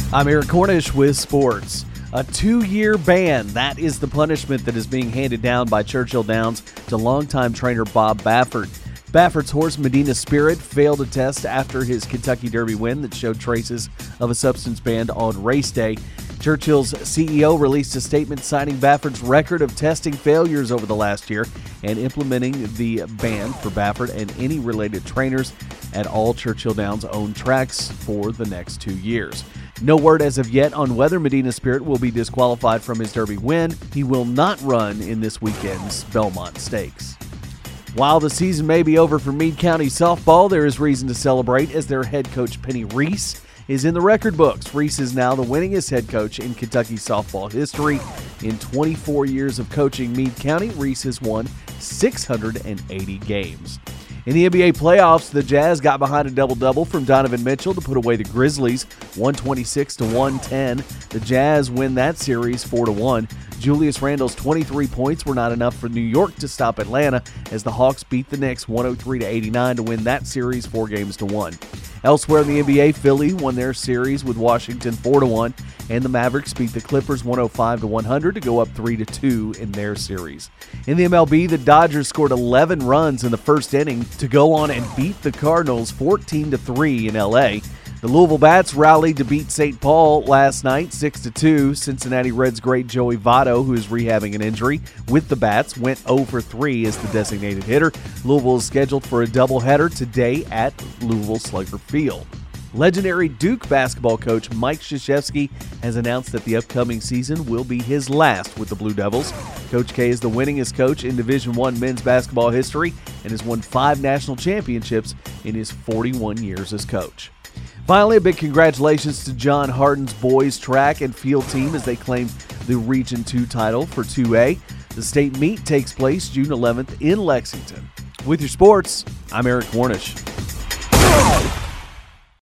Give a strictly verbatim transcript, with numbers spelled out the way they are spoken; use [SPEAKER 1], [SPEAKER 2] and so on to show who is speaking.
[SPEAKER 1] I'm Eric Cornish with sports. A two-year ban, that is the punishment that is being handed down by Churchill Downs to longtime trainer Bob Baffert. Baffert's horse Medina Spirit failed a test after his Kentucky Derby win that showed traces of a substance ban on race day. Churchill's C E O released a statement citing Baffert's record of testing failures over the last year and implementing the ban for Baffert and any related trainers at all Churchill Downs owned tracks for the next two years. No word as of yet on whether Medina Spirit will be disqualified from his Derby win. He will not run in this weekend's Belmont Stakes. While the season may be over for Meade County softball, there is reason to celebrate as their head coach Penny Reese is in the record books. Reese is now the winningest head coach in Kentucky softball history. In twenty-four years of coaching Meade County, Reese has won six hundred eighty games. In the N B A playoffs, the Jazz got behind a double-double from Donovan Mitchell to put away the Grizzlies one twenty-six to one ten. The Jazz win that series four to one. Julius Randle's twenty-three points were not enough for New York to stop Atlanta as the Hawks beat the Knicks one oh three to eighty-nine to win that series four games to one. Elsewhere in the N B A, Philly won their series with Washington four to one, and the Mavericks beat the Clippers one oh five to one hundred to go up three to two in their series. In the M L B, the Dodgers scored eleven runs in the first inning to go on and beat the Cardinals fourteen to three in L A. The Louisville Bats rallied to beat Saint Paul last night six to two. Cincinnati Reds great Joey Votto, who is rehabbing an injury with the Bats, went oh for three as the designated hitter. Louisville is scheduled for a doubleheader today at Louisville Slugger Field. Legendary Duke basketball coach Mike Krzyzewski has announced that the upcoming season will be his last with the Blue Devils. Coach K is the winningest coach in Division One men's basketball history and has won five national championships in his forty-one years as coach. Finally, a big congratulations to John Harden's boys track and field team as they claim the Region two title for two A. The state meet takes place June eleventh in Lexington. With your sports, I'm Eric Cornish.